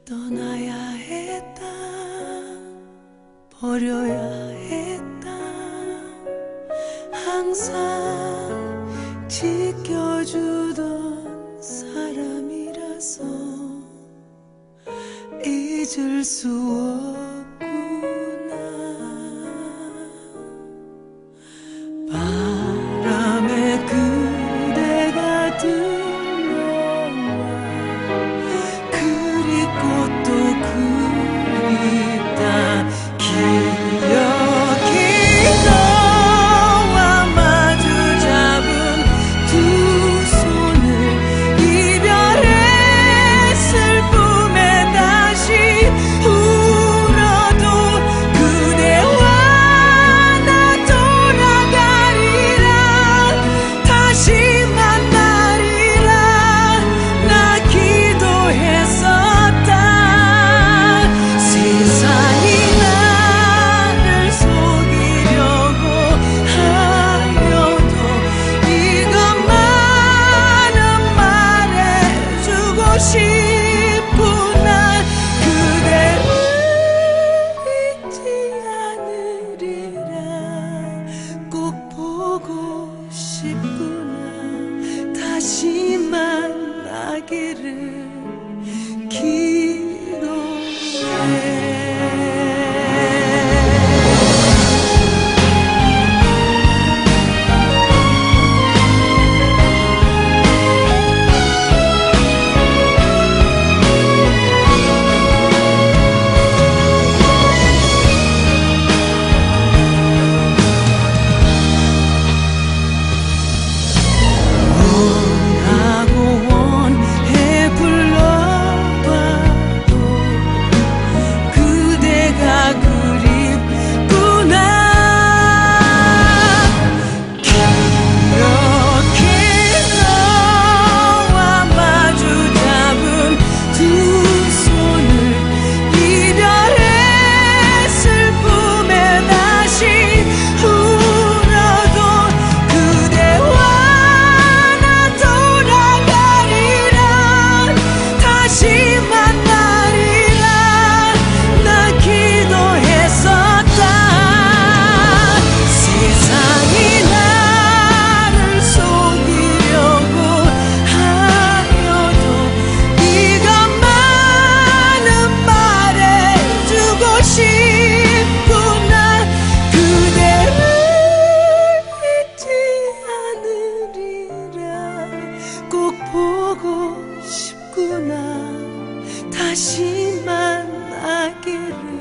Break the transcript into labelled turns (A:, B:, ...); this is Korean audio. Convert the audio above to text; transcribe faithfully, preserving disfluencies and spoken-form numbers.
A: 떠나야 했다, 버려야 했다. 항상 지켜주던 사람이라서 잊을 수 없구나. 바람에 그대가 들려와 그립고 또 그립다. 기억이 너와 마주 잡은 두 손을 이별의 슬픔에 다시 울어도 그대와 나 돌아가리라. 다시 만나리라. 나 기도했었다. 세상이 나를 속이려고 하여도 이것만은 말해주고 싶구나. 그대를 잊지 않으리라. 꼭 보고 싶구나. 다시 만나기를 기도해. 원하고 원해 불러봐도 그대가 그립구나. 기억해 너와 마주 잡은 두 손을 이별의 슬픔에 다시 울어도 그대와 나 돌아가리라. 다시 만나리라. 나 기도했었다. 세상이 나를 속이려고 하여도 이것만은 말해주고 싶구나. 그대를 잊지 않으리라. 꼭 보고 싶구나. 다시 만나기를